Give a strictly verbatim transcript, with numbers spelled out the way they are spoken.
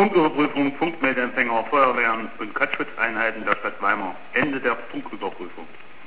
Funküberprüfung, Funkmeldeempfänger, Feuerwehren und Katzschutzeinheiten der Stadt Weimar. Ende der Funküberprüfung.